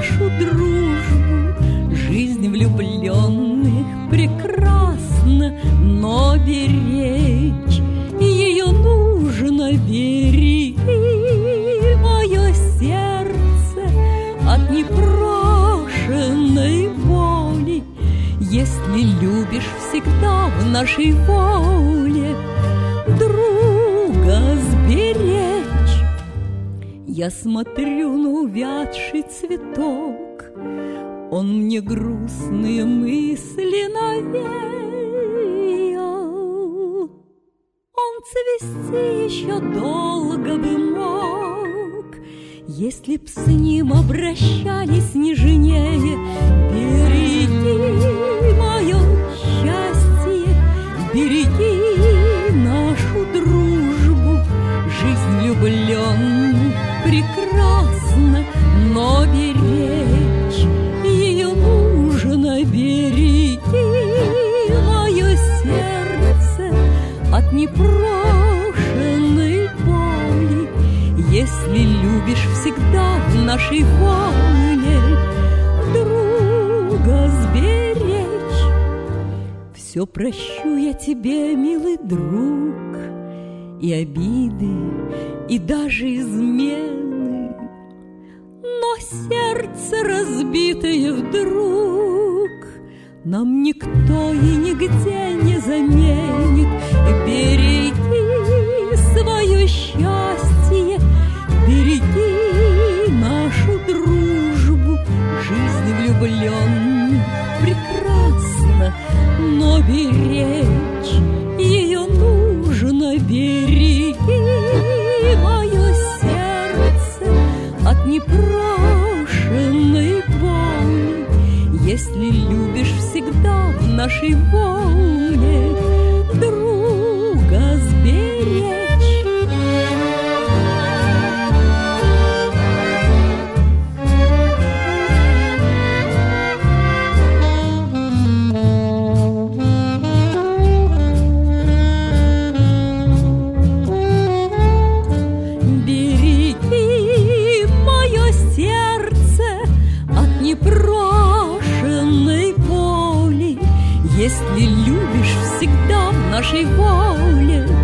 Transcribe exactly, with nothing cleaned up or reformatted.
нашу дружбу. Жизнь влюбленных прекрасна, но беречь ее нужно. Бери мое сердце от непрошенной боли. Если любишь всегда в нашей воле друга сберечь. Я смотрю на увядший цветок, он мне грустные мысли навеял. Он цвести еще долго бы мог, если б с ним обращались нежнее. Береги мое счастье, береги нашу дружбу. Жизнь влюбленных прекрасна, но беречь ее нужно. Береги мое сердце от непрошенной боли. Если любишь всегда в нашей воле друга сберечь. Все прощу я тебе, милый друг, и обиды, и даже измены, но сердце разбитое вдруг нам никто и нигде не заменит. Береги свое счастье, береги нашу дружбу. Жизнь влюбленных прекрасна, но беречь ее нужно. Береги мое сердце от непрошенной боли. Если любишь всегда в нашей воле друга сберечь. Если любишь всегда в нашей воле